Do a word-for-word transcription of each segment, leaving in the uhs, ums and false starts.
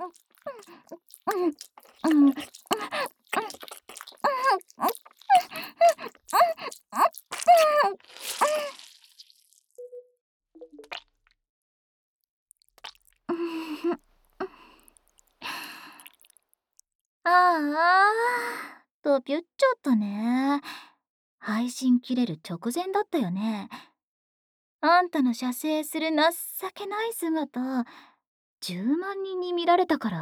ああ、ドビュっちゃったね。配信切れる直前だったよね。あんたの射精する情けない姿、じゅうまんにんに見られたから。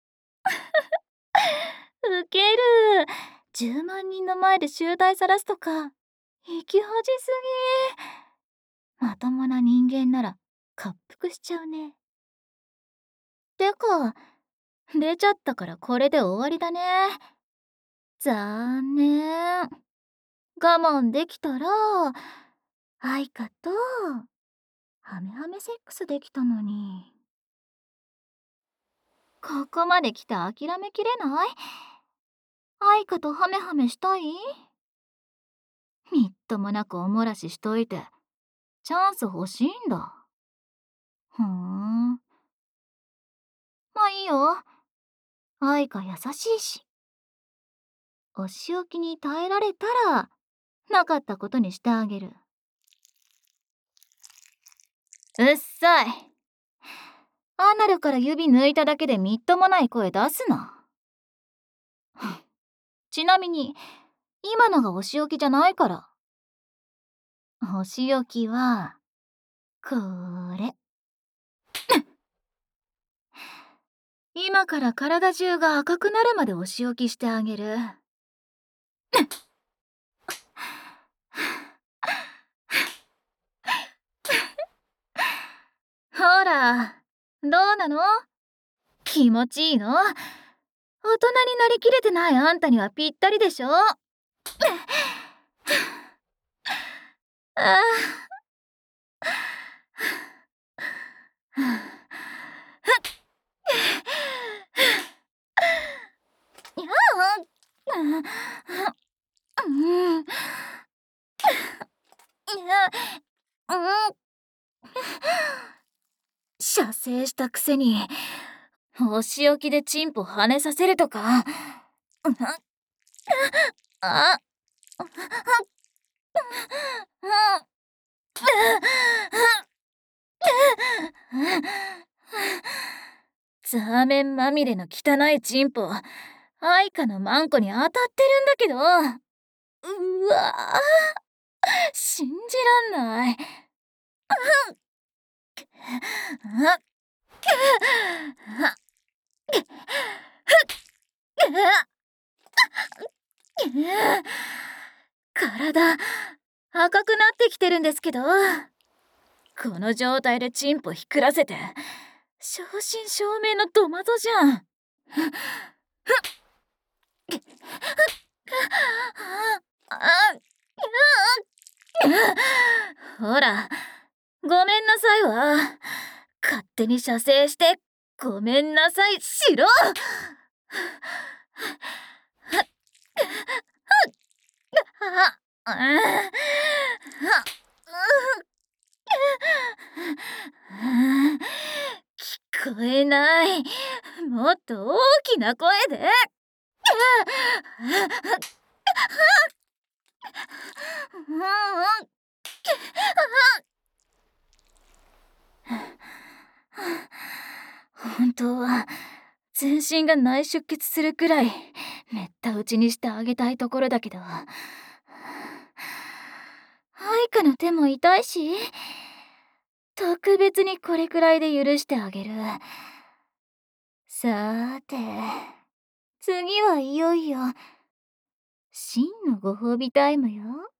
ウケる。じゅうまんにんの前で醜態さらすとか、生き恥すぎ。まともな人間なら、滑腹しちゃうね。てか、出ちゃったからこれで終わりだね。残念。我慢できたら、愛花と、ハメハメセックスできたのに。ここまで来て諦めきれない？愛花とハメハメしたい？みっともなくおもらししといて、チャンス欲しいんだ。ふーん。まあいいよ。愛花優しいし。お仕置きに耐えられたら、なかったことにしてあげる。うっさい。アナルから指抜いただけでみっともない声出すな。ちなみに、今のがお仕置きじゃないから。お仕置きは、これ。今から体中が赤くなるまでお仕置きしてあげる。ほら、どうなの？気持ちいいの？大人になりきれてないあんたにはぴったりでしょ？ああ。射精したくせにお仕置きでチンポ跳ねさせるとか。あザーメンまみれの汚いチンポ、愛花のマンコに当たってるんだけど。うわー、信じらんない。体赤くなってきてるんですけど、この状態でチンポひくらせて正真正銘のドマゾじゃん。ほら、ごめんなさいわ。勝手に射精してごめんなさいしろ。聞こえない。もっと大きな声で。本当は全身が内出血するくらいめった打ちにしてあげたいところだけど、愛花の手も痛いし、特別にこれくらいで許してあげる。さーて、次はいよいよ真のご褒美タイムよ。